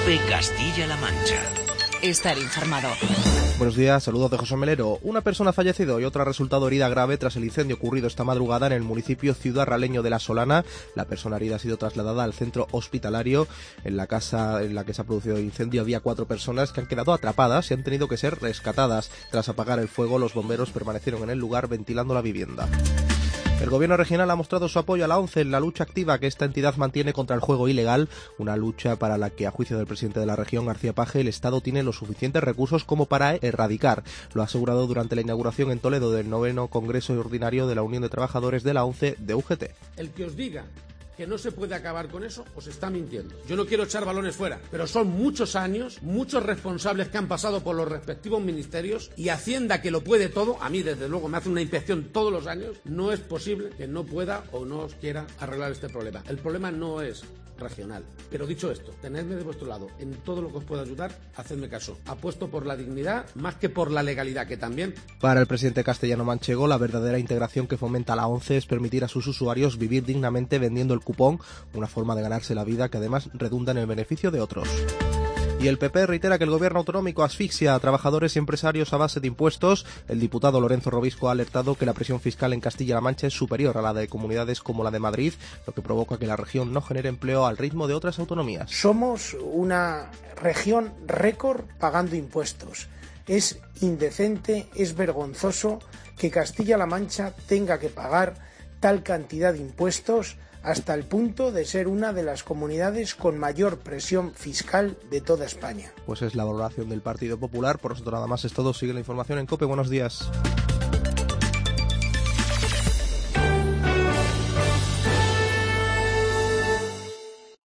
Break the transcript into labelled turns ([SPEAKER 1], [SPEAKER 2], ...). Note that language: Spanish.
[SPEAKER 1] COPE Castilla-La Mancha.
[SPEAKER 2] Estar informado.
[SPEAKER 3] Buenos días, saludos de José Melero. Una persona ha fallecido y otra ha resultado herida grave tras el incendio ocurrido esta madrugada en el municipio ciudad-raleño de La Solana. La persona herida ha sido trasladada al centro hospitalario. En la casa en la que se ha producido el incendio había 4 personas que han quedado atrapadas y han tenido que ser rescatadas. Tras apagar el fuego, los bomberos permanecieron en el lugar ventilando la vivienda. El gobierno regional ha mostrado su apoyo a la ONCE en la lucha activa que esta entidad mantiene contra el juego ilegal, una lucha para la que, a juicio del presidente de la región, García Page, el Estado tiene los suficientes recursos como para erradicar. Lo ha asegurado durante la inauguración en Toledo del 9º Congreso Ordinario de la Unión de Trabajadores de la ONCE de UGT.
[SPEAKER 4] El que os diga que no se puede acabar con eso, os está mintiendo. Yo no quiero echar balones fuera, pero son muchos años, muchos responsables que han pasado por los respectivos ministerios y Hacienda, que lo puede todo, a mí desde luego me hace una inspección todos los años, no es posible que no pueda o no os quiera arreglar este problema. El problema no es regional. Pero dicho esto, tenedme de vuestro lado. En todo lo que os pueda ayudar, hacedme caso. Apuesto por la dignidad más que por la legalidad, que también.
[SPEAKER 3] Para el presidente castellano manchego, la verdadera integración que fomenta la ONCE es permitir a sus usuarios vivir dignamente vendiendo el cupón, una forma de ganarse la vida que además redunda en el beneficio de otros. Y el PP reitera que el gobierno autonómico asfixia a trabajadores y empresarios a base de impuestos. El diputado Lorenzo Robisco ha alertado que la presión fiscal en Castilla-La Mancha es superior a la de comunidades como la de Madrid, lo que provoca que la región no genere empleo al ritmo de otras autonomías.
[SPEAKER 5] Somos una región récord pagando impuestos. Es indecente, es vergonzoso que Castilla-La Mancha tenga que pagar tal cantidad de impuestos, hasta el punto de ser una de las comunidades con mayor presión fiscal de toda España.
[SPEAKER 3] Pues es la valoración del Partido Popular. Por nosotros nada más es todo. Sigue la información en COPE. Buenos días.